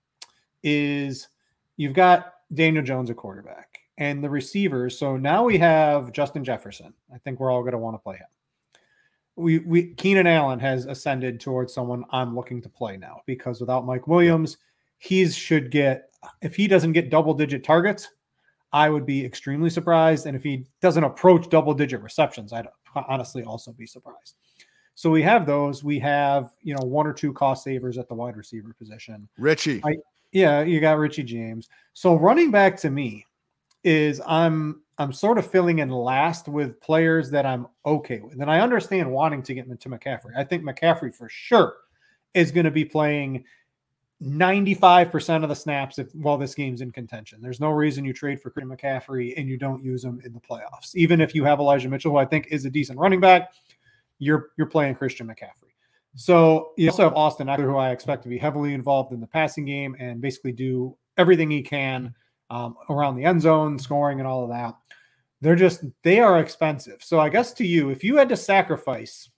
Is you've got Daniel Jones at quarterback and the receivers. So now we have Justin Jefferson. I think we're all going to want to play him. We we Keenan Allen has ascended towards someone I'm looking to play now because without Mike Williams, he should get, if he doesn't get double digit targets, I would be extremely surprised. And if he doesn't approach double digit receptions, I'd honestly also be surprised. So we have those. We have, you know, one or two cost savers at the wide receiver position. Richie. I, yeah, you got Richie James. So running back to me is I'm I'm sort of filling in last with players that I'm okay with. And I understand wanting to get into McCaffrey. I think McCaffrey for sure is going to be playing ninety-five percent of the snaps if while this game's in contention. There's no reason you trade for Christian McCaffrey and you don't use him in the playoffs. Even if you have Elijah Mitchell, who I think is a decent running back, you're you're playing Christian McCaffrey. So you also have Austin Eckler, who I expect to be heavily involved in the passing game and basically do everything he can um, around the end zone, scoring and all of that. They're just, they are expensive. So I guess to you, if you had to sacrifice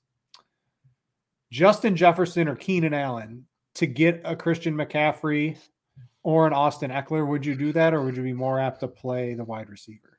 Justin Jefferson or Keenan Allen to get a Christian McCaffrey or an Austin Eckler, would you do that? Or would you be more apt to play the wide receiver?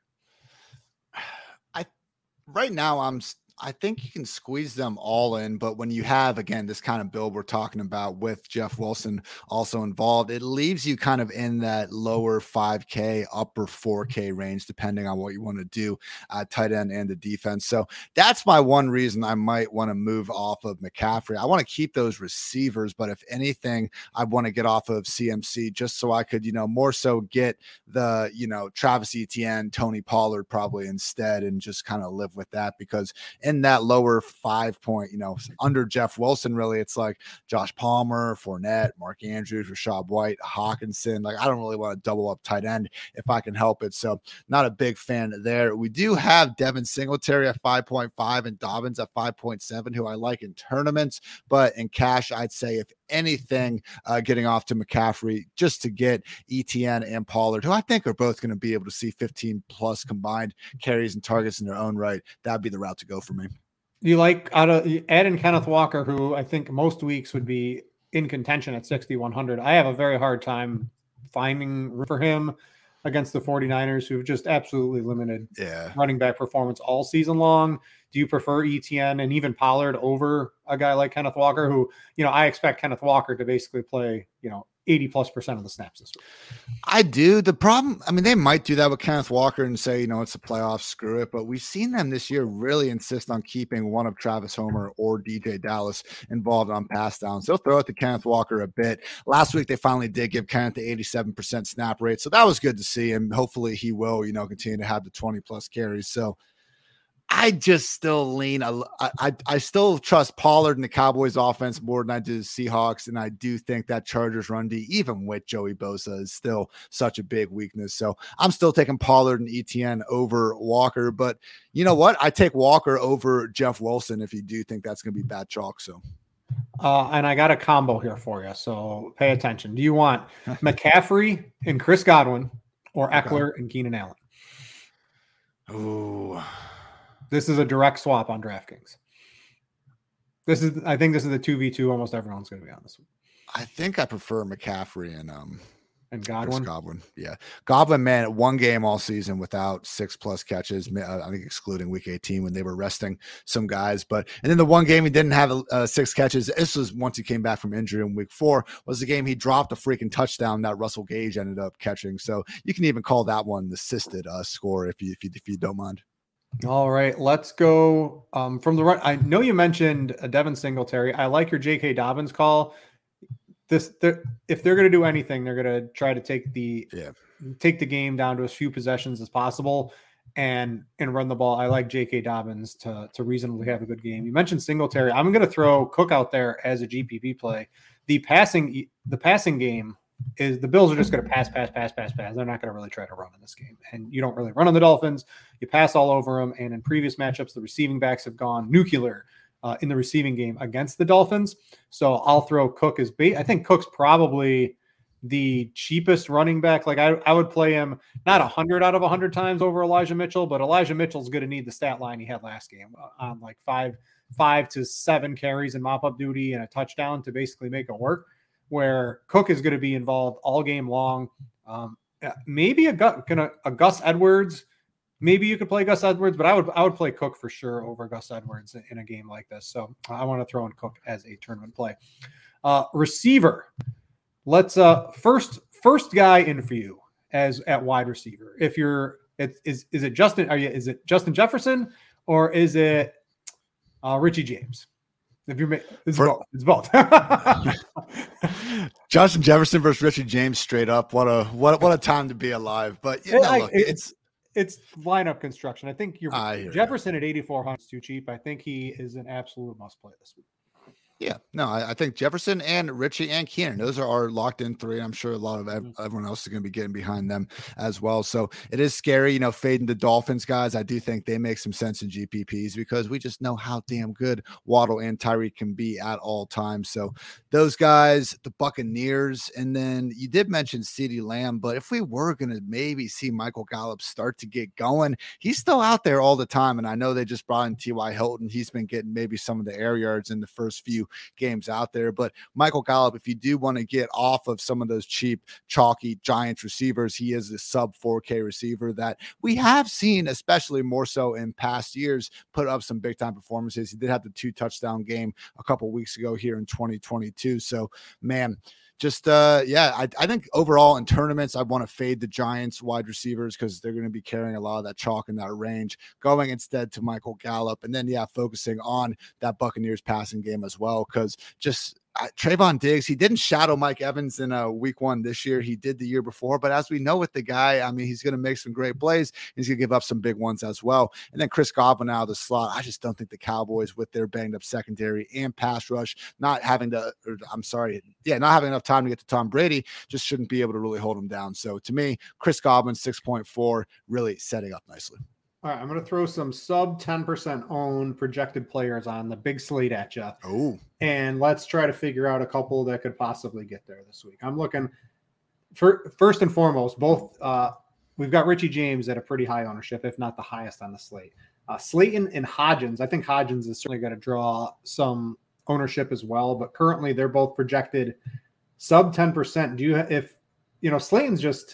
I right now I'm I think you can squeeze them all in, but when you have, again, this kind of build we're talking about with Jeff Wilson also involved, it leaves you kind of in that lower five K, upper four K range, depending on what you want to do at tight end and the defense. So that's my one reason I might want to move off of McCaffrey. I want to keep those receivers, but if anything, I want to get off of C M C just so I could, you know, more so get the, you know, Travis Etienne, Tony Pollard probably instead, and just kind of live with that, because in that lower five point, you know, under Jeff Wilson, really, it's like Josh Palmer, Fournette, Mark Andrews, Rachaad White, Hawkinson. Like, I don't really want to double up tight end if I can help it. So not a big fan there. We do have Devin Singletary at five point five and Dobbins at five point seven, who I like in tournaments, but in cash, I'd say if anything, uh, getting off to McCaffrey just to get Etienne and Pollard, who I think are both going to be able to see fifteen plus combined carries and targets in their own right. That'd be the route to go for me. You like out of add in Kenneth Walker, who I think most weeks would be in contention at sixty-one hundred. I have a very hard time finding room for him against the 49ers, who've just absolutely limited yeah. running back performance all season long. Do you prefer Etienne and even Pollard over a guy like Kenneth Walker, who, you know, I expect Kenneth Walker to basically play, you know, eighty plus percent of the snaps this week? I do. The problem, I mean, they might do that with Kenneth Walker and say, you know, it's a playoff, screw it. But we've seen them this year really insist on keeping one of Travis Homer or D J Dallas involved on pass downs. They'll throw it to Kenneth Walker a bit. Last week, they finally did give Kenneth the eighty-seven percent snap rate. So that was good to see. And hopefully he will, you know, continue to have the twenty plus carries. So I just still lean. I, I I still trust Pollard and the Cowboys offense more than I do the Seahawks. And I do think that Chargers run D, even with Joey Bosa, is still such a big weakness. So I'm still taking Pollard and Etienne over Walker. But you know what? I take Walker over Jeff Wilson if you do think that's going to be bad chalk. So. Uh, and I got a combo here for you. So pay attention. Do you want McCaffrey and Chris Godwin or Eckler okay. and Keenan Allen? Ooh. This is a direct swap on DraftKings. This is, I think this is the two v two almost everyone's going to be on this one. I think I prefer McCaffrey and um And Chris Godwin. Godwin, yeah, Godwin, man, one game all season without six plus catches. I think excluding week eighteen when they were resting some guys, but and then the one game he didn't have uh, six catches. This was once he came back from injury in week four. Was the game he dropped a freaking touchdown that Russell Gage ended up catching. So you can even call that one the assisted uh, score if you if you if you don't mind. All right, let's go um, from the run. I know you mentioned uh, Devin Singletary. I like your J K. Dobbins call. This, they're, if they're going to do anything, they're going to try to take the yeah. take the game down to as few possessions as possible and and run the ball. I like J K. Dobbins to to reasonably have a good game. You mentioned Singletary. I'm going to throw Cook out there as a G P P play. The passing the passing game is the Bills are just going to pass, pass, pass, pass, pass. They're not going to really try to run in this game. And you don't really run on the Dolphins. You pass all over them. And in previous matchups, the receiving backs have gone nuclear Uh, in the receiving game against the Dolphins. So I'll throw Cook as bait. I think Cook's probably the cheapest running back. Like I, I would play him not one hundred out of one hundred times over Elijah Mitchell, but Elijah Mitchell's going to need the stat line he had last game on like five, five to seven carries and mop up duty and a touchdown to basically make it work, where Cook is going to be involved all game long. Um, maybe a, gonna, a Gus Edwards. Maybe you could play Gus Edwards, but I would I would play Cook for sure over Gus Edwards in a game like this. So I want to throw in Cook as a tournament play. Uh, receiver. Let's uh first first guy in for you as at wide receiver. If you're it, is is it Justin? Are you is it Justin Jefferson or is it uh, Richie James? If you're it's for, both. It's both. Justin Jefferson versus Richie James straight up. What a what what a time to be alive. But you know, I, look, it's. it's It's lineup construction. I think you're I Jefferson at eighty-four hundred is too cheap. I think he is an absolute must play this week. Yeah, no, I, I think Jefferson and Richie and Keenan, those are our locked in three. I'm sure a lot of ev- everyone else is going to be getting behind them as well. So it is scary, you know, fading the Dolphins guys. I do think they make some sense in G P Ps because we just know how damn good Waddle and Tyreek can be at all times. So those guys, the Buccaneers, and then you did mention CeeDee Lamb, but if we were going to maybe see Michael Gallup start to get going, he's still out there all the time. And I know they just brought in T Y Hilton. He's been getting maybe some of the air yards in the first few games out there, but Michael Gallup, if you do want to get off of some of those cheap chalky Giants receivers, he is a sub four K receiver that we have seen, especially more so in past years, put up some big time performances. He did have the two touchdown game a couple weeks ago here in twenty twenty-two. So man, Just, uh, yeah, I, I think overall in tournaments, I want to fade the Giants wide receivers because they're going to be carrying a lot of that chalk in that range, going instead to Michael Gallup. And then, yeah, focusing on that Buccaneers passing game as well because just uh, Trayvon Diggs, he didn't shadow Mike Evans in uh, week one this year. He did the year before. But as we know with the guy, I mean, he's going to make some great plays. He's going to give up some big ones as well. And then Chris Godwin out of the slot. I just don't think the Cowboys, with their banged up secondary and pass rush, not having to, or, I'm sorry, yeah, not having enough time to get to Tom Brady, just shouldn't be able to really hold him down. So to me, Chris Godwin, six point four, really setting up nicely. All right, I'm going to throw some sub ten percent owned projected players on the big slate at you. Oh. And let's try to figure out a couple that could possibly get there this week. I'm looking for first and foremost, both uh, we've got Richie James at a pretty high ownership, if not the highest on the slate. Uh, Slayton and Hodgins. I think Hodgins is certainly going to draw some ownership as well, but currently they're both projected sub ten percent. Do you, if, you know, Slayton's just,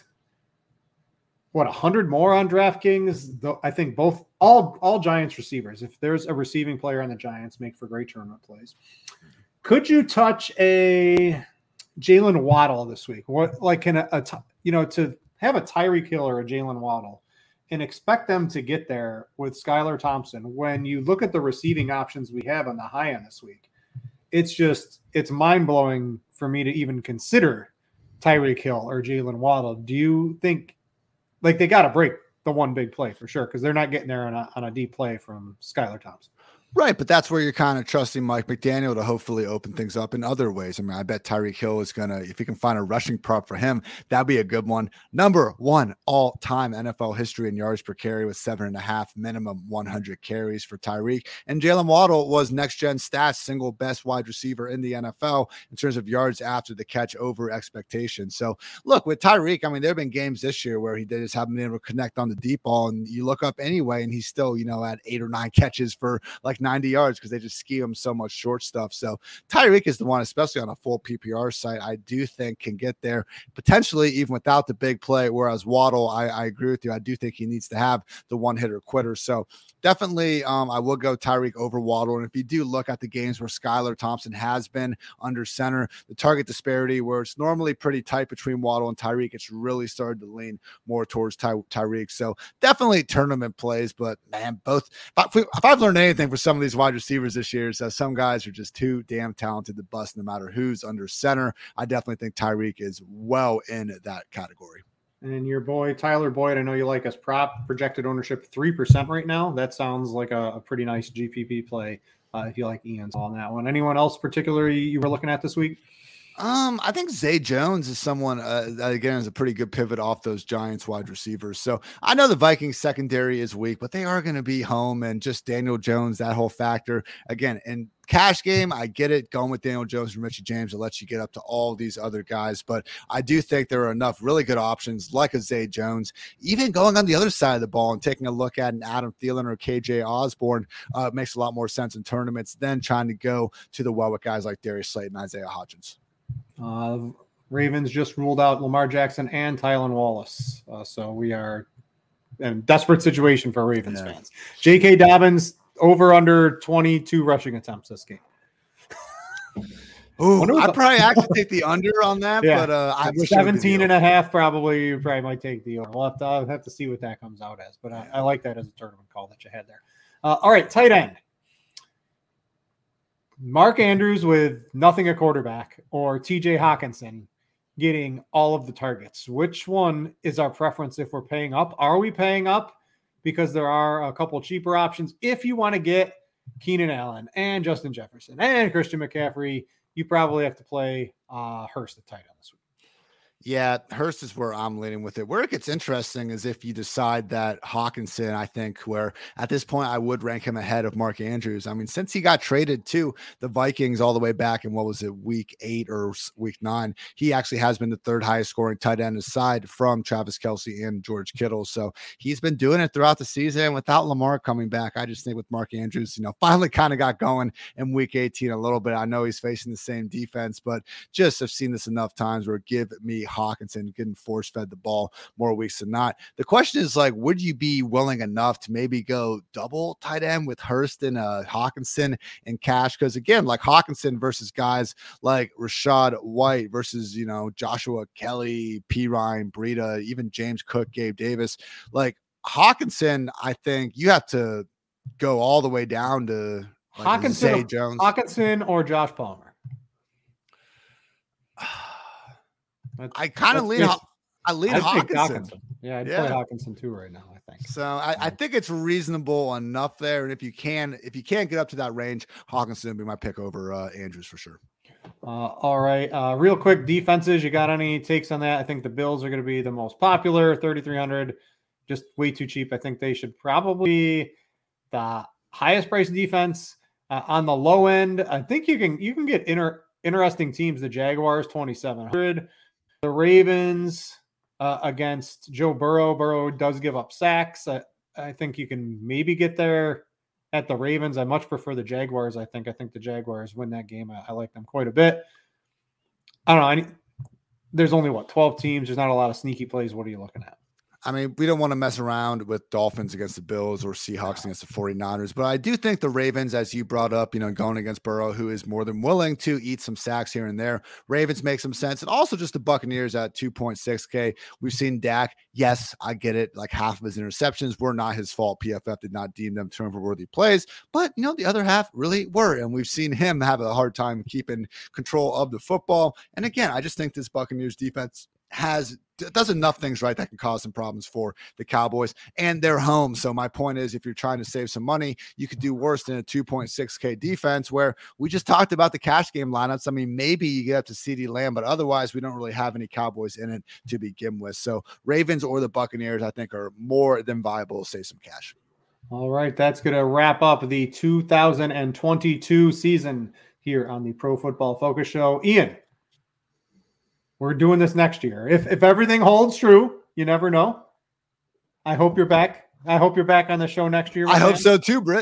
what, one hundred more on DraftKings? Though I think both, all, all Giants receivers, if there's a receiving player on the Giants, make for great tournament plays. Could you touch a Jalen Waddle this week? What, like, can a, a you know, to have a Tyreek Hill or a Jalen Waddle and expect them to get there with Skylar Thompson when you look at the receiving options we have on the high end this week? It's just, it's mind-blowing for me to even consider Tyreek Hill or Jalen Waddle. Do you think, like, they got to break the one big play for sure because they're not getting there on a, on a deep play from Skylar Thompson? Right, but that's where you're kind of trusting Mike McDaniel to hopefully open things up in other ways. I mean, I bet Tyreek Hill is going to, if he can find a rushing prop for him, that'd be a good one. Number one all-time N F L history in yards per carry with seven and a half minimum one hundred carries for Tyreek. And Jalen Waddle was next-gen stats, single best wide receiver in the N F L in terms of yards after the catch over expectation. So, look, with Tyreek, I mean, there have been games this year where he did just haven't been able to connect on the deep ball, and you look up anyway, and he's still, you know, at eight or nine catches for like like ninety yards because they just scheme him so much short stuff. So Tyreek is the one, especially on a full P P R site, I do think can get there potentially even without the big play. Whereas Waddle, I, I agree with you. I do think he needs to have the one hitter quitter. So definitely um, I will go Tyreek over Waddle. And if you do look at the games where Skylar Thompson has been under center, the target disparity where it's normally pretty tight between Waddle and Tyreek, it's really started to lean more towards Ty- Tyreek. So definitely tournament plays, but man, both, if, I, if I've learned anything for some of these wide receivers this year, is that some guys are just too damn talented to bust no matter who's under center. I definitely think Tyreek is well in that category. And your boy, Tyler Boyd, I know you like us prop, projected ownership three percent right now. That sounds like a, a pretty nice G P P play uh, if you like Ian's on that one. Anyone else particularly you were looking at this week? Um, I think Zay Jones is someone uh, that again is a pretty good pivot off those Giants wide receivers. So I know the Vikings secondary is weak, but they are going to be home, and just Daniel Jones, that whole factor again. And cash game, I get it, going with Daniel Jones and Richie James to let you get up to all these other guys, but I do think there are enough really good options like a Zay Jones, even going on the other side of the ball and taking a look at an Adam Thielen or K J Osborne uh, makes a lot more sense in tournaments than trying to go to the well with guys like Darius Slayton and Isaiah Hodgins. Uh, Ravens just ruled out Lamar Jackson and Tylan Wallace. Uh, so we are in a desperate situation for Ravens yeah. fans. J K. Dobbins over under twenty-two rushing attempts this game. Ooh, I'd probably actually take the under on that, yeah. but uh, I seventeen and a half, probably you probably might take the over. We'll have to, I'll have to see what that comes out as, but I, I like that as a tournament call that you had there. Uh, all right, tight end. Mark Andrews with nothing at quarterback, or T J Hawkinson getting all of the targets. Which one is our preference if we're paying up? Are we paying up? Because there are a couple cheaper options. If you want to get Keenan Allen and Justin Jefferson and Christian McCaffrey, you probably have to play uh, Hurst at tight end this week. Yeah, Hurst is where I'm leaning with it. Where it gets interesting is if you decide that Hawkinson, I think, where at this point I would rank him ahead of Mark Andrews. I mean, since he got traded to the Vikings all the way back in, what was it, week eight or week nine, he actually has been the third highest scoring tight end aside from Travis Kelce and George Kittle. So he's been doing it throughout the season without Lamar coming back. I just think with Mark Andrews, you know, finally kind of got going in week eighteen a little bit. I know he's facing the same defense, but just I've seen this enough times where give me Hawkinson getting force fed the ball more weeks than not. The question is, like, would you be willing enough to maybe go double tight end with Hurst and uh, Hawkinson and cash? Because again, like Hawkinson versus guys like Rashad White versus, you know, Joshua Kelly, P. Ryan, Breida, even James Cook, Gabe Davis. Like Hawkinson, I think you have to go all the way down to like Hawkinson, Zay Jones, Hawkinson or Josh Palmer. I kind of lean. Just, I lean I'd Hawkinson. Hawkinson. Yeah, I'd yeah. play Hawkinson too right now, I think. So I, I think it's reasonable enough there. And if you can, if you can't get up to that range, Hawkinson would be my pick over uh, Andrews for sure. Uh, all right. Uh, real quick, defenses. You got any takes on that? I think the Bills are going to be the most popular, thirty-three hundred, just way too cheap. I think they should probably be the highest priced defense. Uh, on the low end, I think you can you can get inter, interesting teams. The Jaguars, twenty-seven hundred. The Ravens uh, against Joe Burrow. Burrow does give up sacks. I, I think you can maybe get there at the Ravens. I much prefer the Jaguars. I think I think the Jaguars win that game. I, I like them quite a bit. I don't know. I need, there's only, what, twelve teams. There's not a lot of sneaky plays. What are you looking at? I mean, we don't want to mess around with Dolphins against the Bills or Seahawks against the forty-niners, but I do think the Ravens, as you brought up, you know, going against Burrow, who is more than willing to eat some sacks here and there. Ravens make some sense. And also just the Buccaneers at two point six K. We've seen Dak. Yes, I get it. Like half of his interceptions were not his fault. P F F did not deem them turnover-worthy plays, but, you know, the other half really were. And we've seen him have a hard time keeping control of the football. And again, I just think this Buccaneers defense has does enough things right that can cause some problems for the Cowboys, and they're home. So my point is, if you're trying to save some money, you could do worse than a two point six K defense, where we just talked about the cash game lineups. I mean, maybe you get up to CeeDee Lamb, but otherwise we don't really have any Cowboys in it to begin with. So Ravens or the Buccaneers, I think, are more than viable to save some cash. All right, that's going to wrap up the two thousand twenty-two season here on the Pro Football Focus Show. Ian, we're doing this next year. If if everything holds true, you never know. I hope you're back. I hope you're back on the show next year. I man. hope so too, Britt.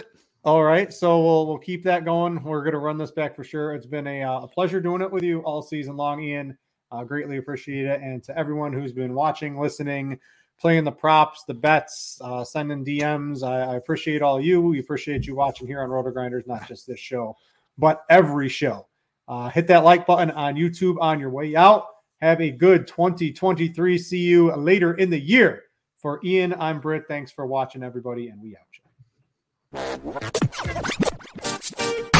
All right, so we'll we'll keep that going. We're going to run this back for sure. It's been a, uh, a pleasure doing it with you all season long, Ian. Uh, greatly appreciate it. And to everyone who's been watching, listening, playing the props, the bets, uh, sending D Ms, I, I appreciate all you. We appreciate you watching here on Roto Grinders, not just this show, but every show. Uh, hit that like button on YouTube on your way out. Have a good twenty twenty-three. See you later in the year. For Ian, I'm Britt. Thanks for watching, everybody, and we out.